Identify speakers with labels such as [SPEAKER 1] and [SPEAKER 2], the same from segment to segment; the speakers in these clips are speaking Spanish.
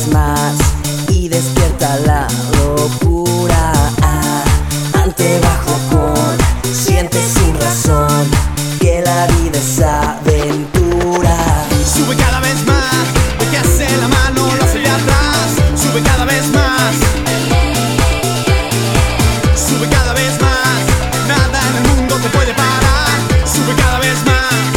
[SPEAKER 1] acercas más y despierta la locura. Ante bajo con, sientes sin razón que la vida es aventura.
[SPEAKER 2] Sube cada vez más, lo que hace la mano lo hace de atrás. Sube cada vez más, sube cada vez más. Nada en el mundo te puede parar. Sube cada vez más.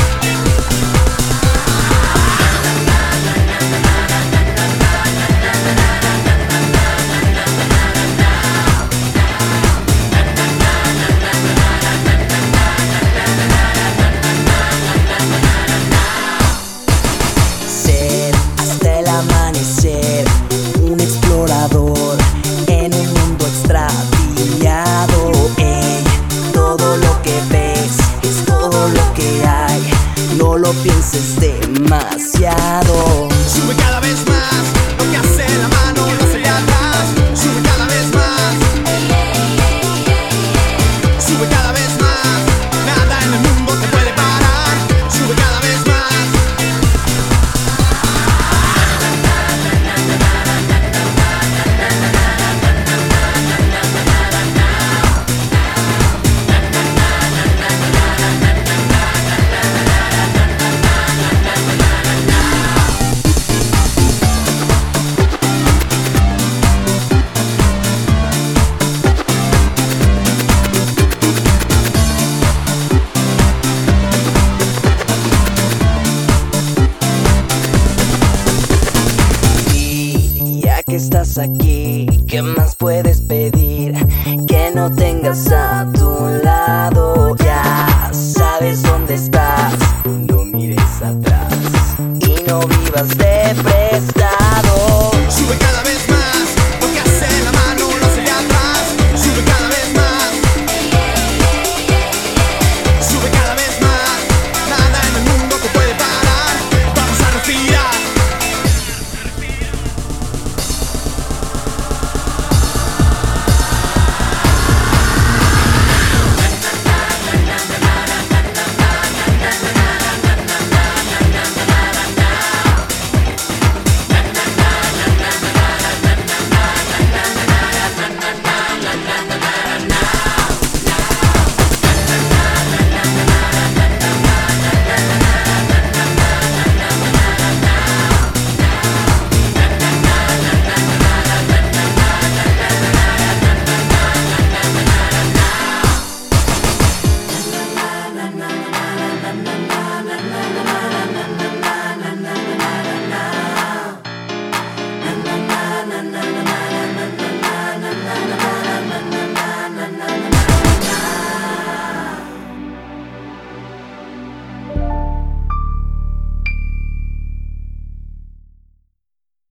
[SPEAKER 1] Amanecer, un explorador en un mundo extraviado. Todo lo que ves es todo lo que hay, no lo pienses demasiado.
[SPEAKER 2] Sube cada vez más, lo que hace la mano lo hace de atrás. Sube cada vez más, sube cada vez más. Nada en el mundo te puede parar. Sube cada vez más.
[SPEAKER 1] Que estás aquí, ¿qué más puedes pedir? Que no tengas a tu lado. Ya sabes dónde estás, no mires atrás y no vivas de prestado.